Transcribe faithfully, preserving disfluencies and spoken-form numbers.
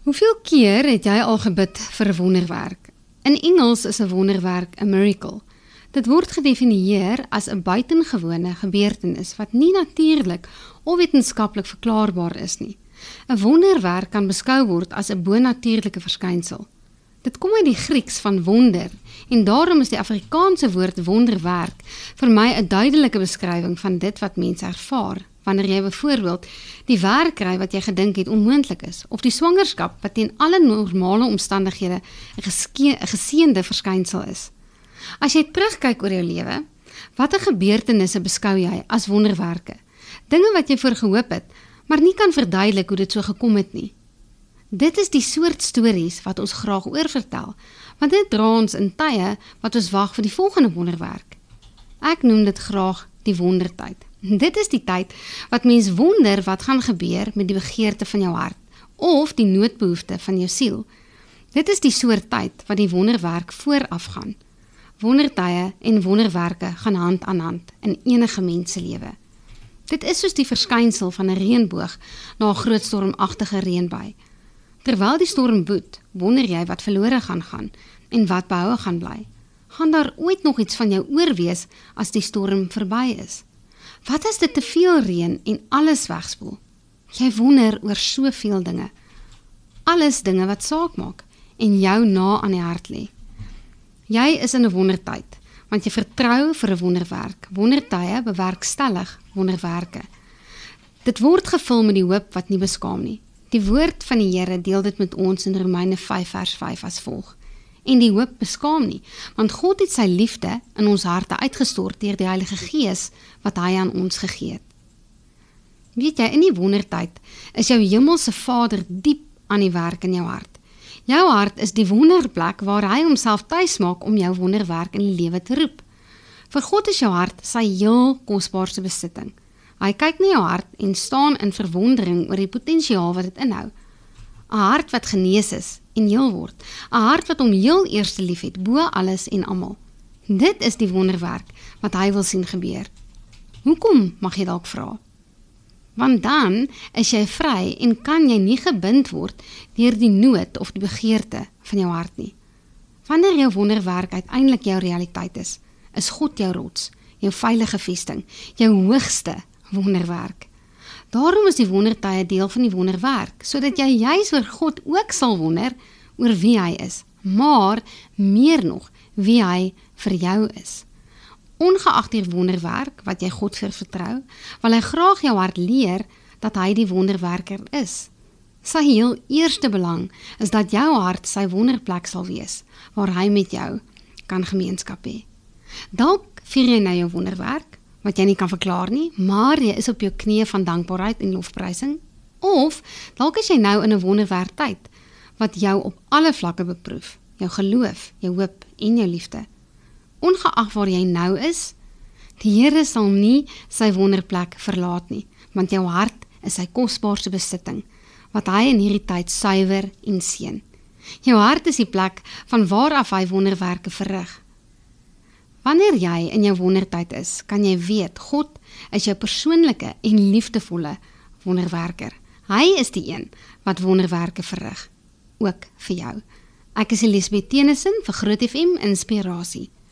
Hoeveel keer het jy al gebid vir 'n wonderwerk? In Engels is 'n wonderwerk 'n miracle. Dit word gedefinieer as 'n buitengewone gebeurtenis wat nie natuurlik of wetenskaplik verklaarbaar is nie. 'n Wonderwerk kan beskou word as 'n bonatuurlike verskynsel. Dit kom uit die Grieks van wonder en daarom is die Afrikaanse woord wonderwerk vir my 'n duidelike beskrywing van dit wat mense ervaar. Wanneer jy byvoorbeeld die werk kry wat jy gedink het onmoontlik is, of die swangerskap wat teen alle normale omstandighede 'n geske- 'n geseënde verskynsel is. As jy terugkyk oor jou lewe, watter gebeurtenisse beskou jy as wonderwerke? Dinge wat jy voor gehoop het, maar nie kan verduidelik hoe dit so gekom het nie. Dit is die soort stories wat ons graag oorvertel, want dit dra ons in tye wat ons wag vir die volgende wonderwerk. Ek noem dit graag die wondertyd. Dit is die tyd wat mens wonder wat gaan gebeur met die begeerte van jou hart, of die noodbehoefte van jou siel. Dit is die soort tyd wat die wonderwerk vooraf gaan. Wondertye en wonderwerke gaan hand aan hand in enige mens se lewe. Dit is soos die verskynsel van 'n reënboog na 'n groot stormagtige reënbui. Terwyl die storm boet, wonder jy wat verlore gaan gaan en wat behoue gaan bly. Gaan daar ooit nog iets van jou oor wees as die storm verby is? Wat as dit te veel reën en alles wegspoel? Jy wonder oor soveel dinge. Alles dinge wat saak maak en jou na aan die hart lê. Jy is in 'n wondertyd, want jy vertrou vir 'n wonderwerk. Wondertye bewerkstellig wonderwerke. Dit word gevul met die hoop wat nie beskaam nie. Die woord van die Here deel dit met ons in Romeine vyf vers vyf as volg. En die hoop beskaam nie, want God het sy liefde in ons harte uitgestort deur die Heilige Gees wat hy aan ons gegee het. Weet jy, in die wondertyd is jou hemelse Vader diep aan die werk in jou hart. Jou hart is die wonderplek waar hy homself tuis maak om jou wonderwerk in die lewe te roep. Vir God is jou hart sy heel kosbaarste besitting. Hy kyk na jou hart en staan in verwondering oor die potensiaal wat dit inhou. 'n Hart wat genees is en heel word. 'n Hart wat hom heel eerste lief het, bo alles en almal. Dit is die wonderwerk wat hy wil sien gebeur. Hoekom, mag jy dalk vra? Want dan is jy vry en kan jy nie gebind word deur die nood of die begeerte van jou hart nie. Wanneer jou wonderwerk uiteindelik jou realiteit is, is God jou rots, jou veilige vesting, jou hoogste wonderwerk. Daarom is die wondertye deel van die wonderwerk, sodat jy juis oor God ook sal wonder oor wie hy is, maar meer nog, wie hy vir jou is. Ongeag die wonderwerk wat jy God vir vertrou, wil hy graag jou hart leer dat hy die wonderwerker is. Sy heel eerste belang is dat jou hart sy wonderplek sal wees, waar hy met jou kan gemeenskap hê. Dalk vier jy nou jou wonderwerk, wat jy nie kan verklaar nie, maar jy is op jou knieë van dankbaarheid en lofprysing, of dalk is jy nou in 'n wonderwerk tyd, wat jou op alle vlakke beproef, jou geloof, jou hoop en jou liefde. Ongeag waar jy nou is, die Here sal nie sy wonderplek verlaat nie, want jou hart is sy kosbaarste besitting, wat hy in hierdie tyd suiwer en seën. Jou hart is die plek van waar af hy wonderwerke verrig. Wanneer jy in jou wondertyd is, kan jy weet, God is jou persoonlike en liefdevolle wonderwerker. Hy is die een wat wonderwerke verrig, ook vir jou. Ek is Elisabeth Tennyson vir Groot F M Inspirasie.